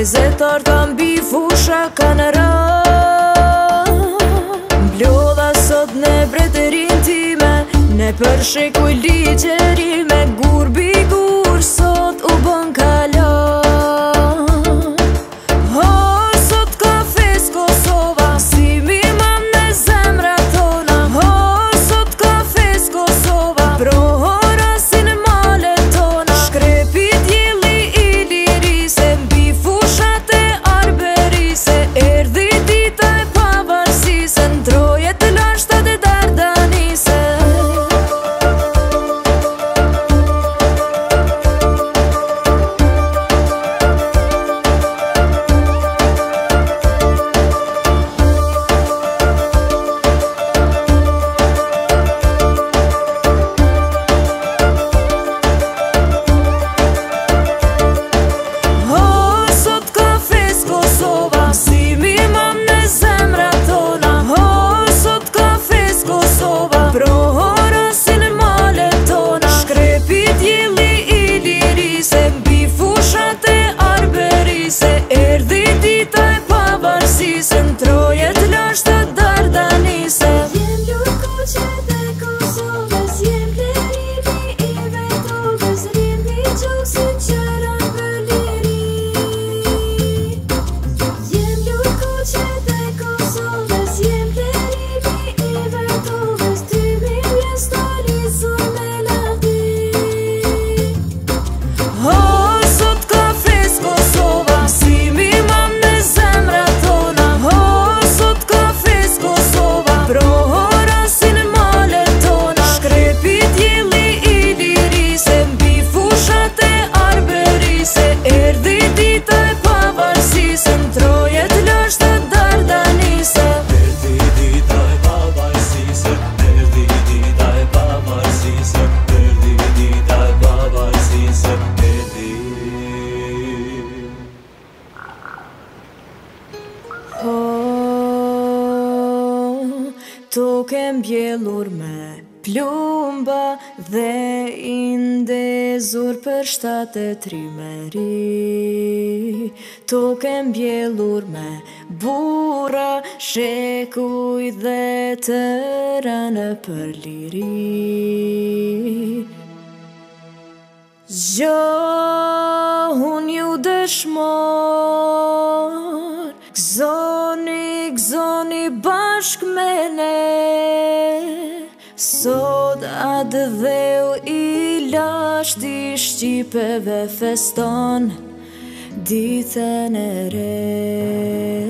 Mezetar ta mbi fusha kanë ra. Mblodha sot në bretërin time, ne përshekuj ligjerime, gurbi gur sot u bën kala. Sot ka fes Kosova, si mi mam në zemra tona. Sot ka fes Kosova, prohora si në male tona. Shkrepi djeli i lirise, mbi fushat e arberise, erdi dita e pavarësisë, ndrojet të lashtat e dardanise. Tokë mbjellur me plumba dhe i ndezur për shtatë trimeri. Tokë mbjellur me burra, shekuj dhe të rënë për liri. Unë ju dëshmor, gëzoni bashk me ne. Sot atë dheu i lashti shqipeve feston ditën e re.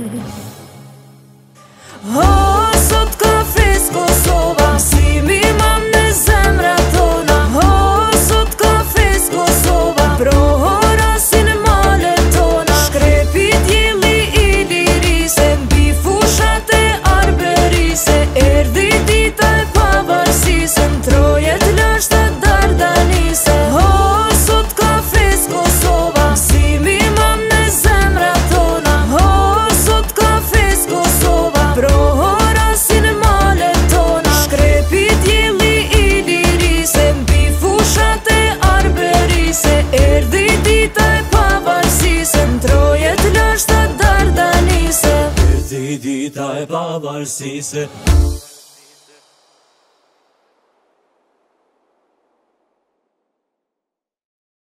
Sot ka fes Kosova, si mi mam në zemra tona. Sot ka fes Kosova, prohora si në male tona. Shkrepi djeli i lirise, mbi fushat e arberise, erdi dita e pavarësisë, ndrojet lashtat dardanise. Sot ka fes Kosova, si mi mam në zemra tona. Sot ka fes Kosova, prohora si në male tona. Shkrepi djeli i lirise, mbi fushat e arberise, erdi dita e pavarësisë, ndrojet lashtat dardanise. Erdi dita e pavarësisë.